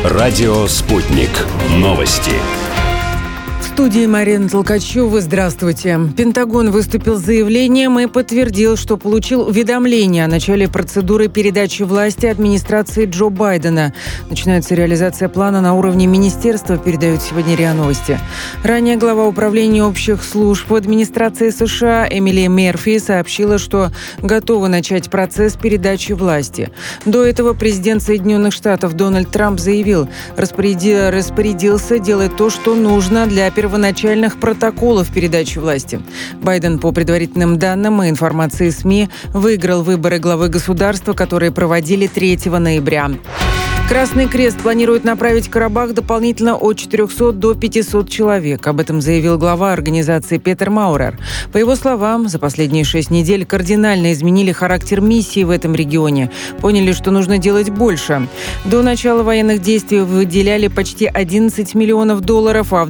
Радио «Спутник». Новости. В студии Марина Толкачева. Здравствуйте. Пентагон выступил с заявлением и подтвердил, что получил уведомление о начале процедуры передачи власти администрации Джо Байдена. Начинается реализация плана на уровне министерства, передают сегодня РИА Новости. Ранее глава управления общих служб в администрации США Эмили Мерфи сообщила, что готова начать процесс передачи власти. До этого президент Соединенных Штатов Дональд Трамп заявил, распорядился делать то, что нужно для первоначальных протоколов передачи власти. Байден, по предварительным данным и информации СМИ, выиграл выборы главы государства, которые проводили 3 ноября. Красный Крест планирует направить в Карабах дополнительно от 400 до 500 человек. Об этом заявил глава организации Петер Маурер. По его словам, за последние 6 недель кардинально изменили характер миссии в этом регионе. Поняли, что нужно делать больше. До начала военных действий выделяли почти $11 миллионов, а в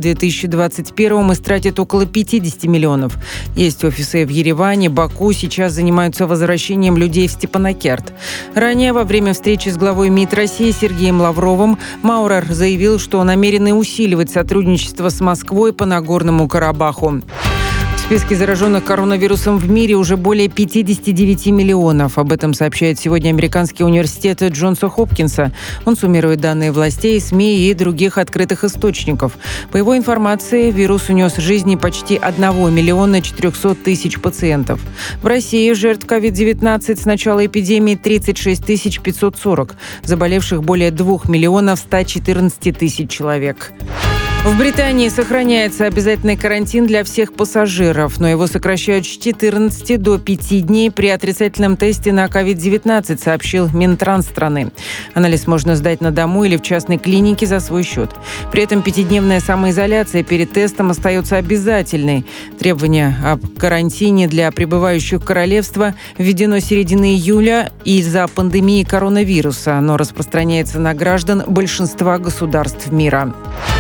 2021 истратят около 50 миллионов. Есть офисы в Ереване, Баку. Сейчас занимаются возвращением людей в Степанакерт. Ранее, во время встречи с главой МИД России Сергеем Лавровым, Маурер заявил, что намерены усиливать сотрудничество с Москвой по Нагорному Карабаху. В списке зараженных коронавирусом в мире уже более 59 миллионов. Об этом сообщает сегодня Американский университет Джонса Хопкинса. Он суммирует данные властей, СМИ и других открытых источников. По его информации, вирус унес жизни почти 1 миллиона 400 тысяч пациентов. В России жертв COVID-19 с начала эпидемии 36 540. Заболевших более 2 миллионов 114 тысяч человек. В Британии сохраняется обязательный карантин для всех пассажиров, но его сокращают с 14 до 5 дней при отрицательном тесте на COVID-19, сообщил Минтранс страны. Анализ можно сдать на дому или в частной клинике за свой счет. При этом 5-дневная самоизоляция перед тестом остается обязательной. Требование об карантине для прибывающих в королевство введено с середины июля из-за пандемии коронавируса. Оно распространяется на граждан большинства государств мира.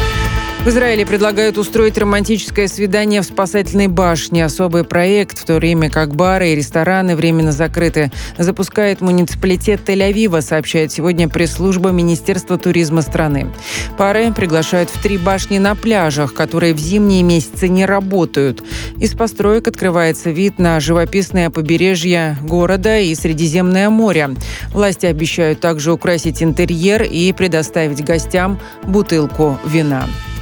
В Израиле предлагают устроить романтическое свидание в спасательной башне. Особый проект, в то время как бары и рестораны временно закрыты, запускает муниципалитет Тель-Авива, сообщает сегодня пресс-служба Министерства туризма страны. Пары приглашают в 3 башни на пляжах, которые в зимние месяцы не работают. Из построек открывается вид на живописное побережье города и Средиземное море. Власти обещают также украсить интерьер и предоставить гостям бутылку вина.